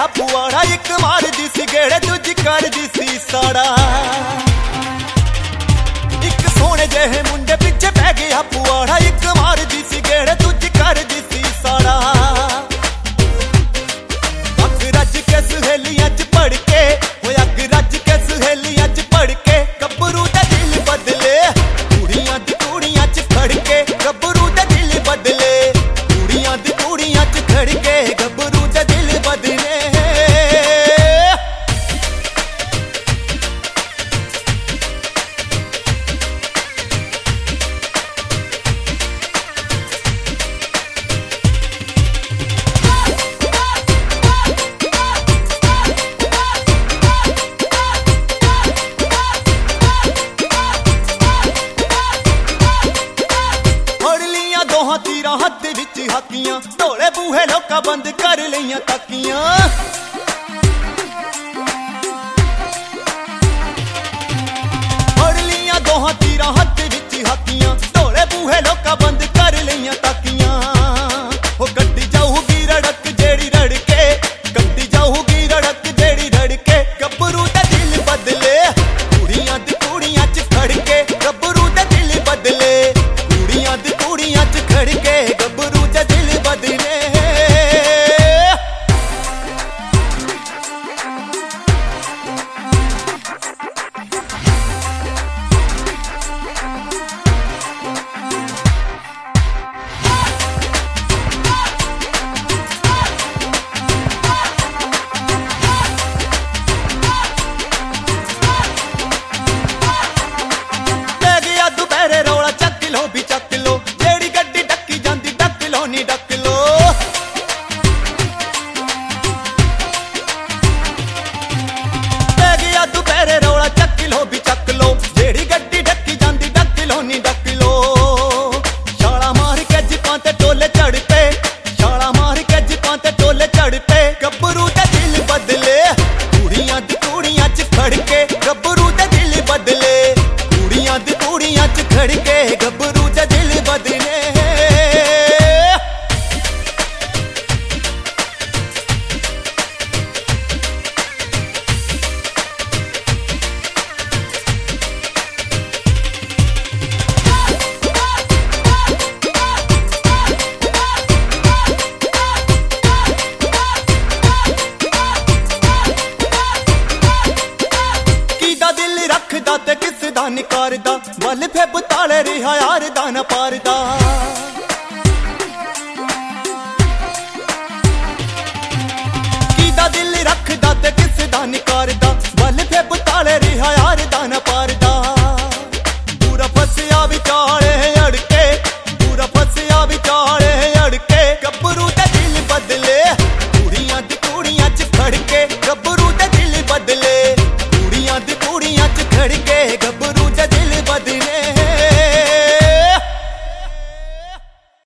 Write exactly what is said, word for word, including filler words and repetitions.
गया पुआड़ा, एक मार दी सी गेड़े दूजी कर दी सी साड़ा। एक सोने जेहे मुंडे पिछे पै गया पुआड़ा, एक मार दी सी गेड़े दूजी कर दी सी साड़ा। अग रज के सहेलियां च पड़ के, अग रज के सहेलियां च पड़ के, गब्बरू दा दिल बदले कुड़ियां दी कुड़ियां च खड़ के, गब्बरू दा दिल बदले कुड़ियां दी कुड़ियां च खड़ के, गब्बरू दा दिल बदले। तीरा हथ विच हाकियां, ढोले बूहे लोका बंद कर लिया ताकियां। फड़ लिया दोहां तीरा हथ विच हाकियां, ढोले बूहे लोका बंद कर लिया ताकियां। ओ गड्डी जाऊगी रड़क जेड़ी रड़के, गड्डी जाऊगी रड़क जेड़ी रड़के, गब्बरू दा दिल बदले कुड़ियां दी कुड़ियां च खड़ के, गब्बरू दा दिल बदले कुड़ियां दी कुड़ियां च खड़ के, गब्बरू दा दिल बदले। चक लो भी चक